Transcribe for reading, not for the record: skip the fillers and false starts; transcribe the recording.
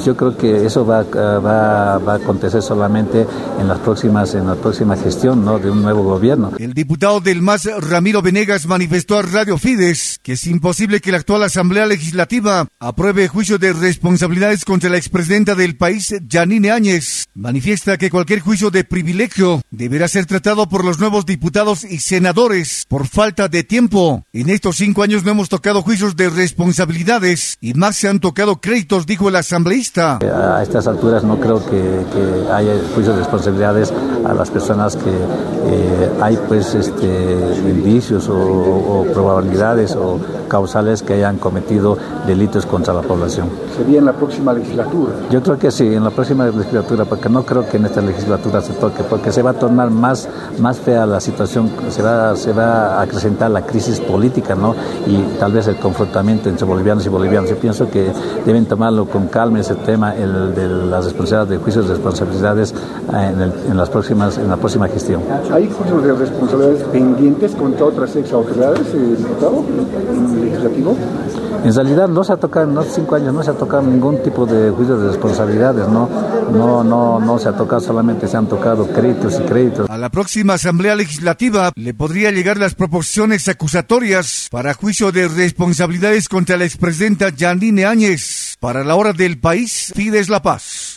yo creo que eso va a acontecer solamente en la próxima gestión, ¿no?, de un nuevo gobierno. El diputado del MAS, Ramiro Venegas, manifestó a Radio Fides que es imposible que la actual Asamblea Legislativa apruebe juicio de responsabilidades contra la expresidenta del país, Yanine Áñez. Manifiesta que cualquier juicio de privilegio deberá ser tratado por los nuevos diputados y senadores por falta de tiempo. En estos 5 años no hemos tocado juicios de responsabilidades y más se han tocado créditos, dijo el asambleísta. A estas alturas no creo que haya juicios de responsabilidades a las personas que hay pues indicios o probabilidades o causales que hayan cometido delitos contra la población. ¿Sería en la próxima legislatura? Yo creo que sí, en la próxima legislatura, porque no creo que en esta legislatura se toque, porque se va a tornar más fea la situación, se va a acrecentar la crisis política, ¿no? Y tal vez el confrontamiento entre bolivianos y bolivianos. Yo pienso que deben tomarlo con calma ese tema, el de las responsabilidades, de juicios de responsabilidades en la próxima gestión. ¿Hay juicios de responsabilidades pendientes contra otras ex autoridades, diputado, en el legislativo? En realidad no se ha tocado, en los 5 años no se ha tocado ningún tipo de juicio de responsabilidades, no se ha tocado, solamente se han tocado créditos y créditos. A la próxima Asamblea Legislativa le podría llegar las proposiciones acusatorias para juicio de responsabilidades contra la expresidenta Yanine Áñez. Para la hora del país, Fides La Paz.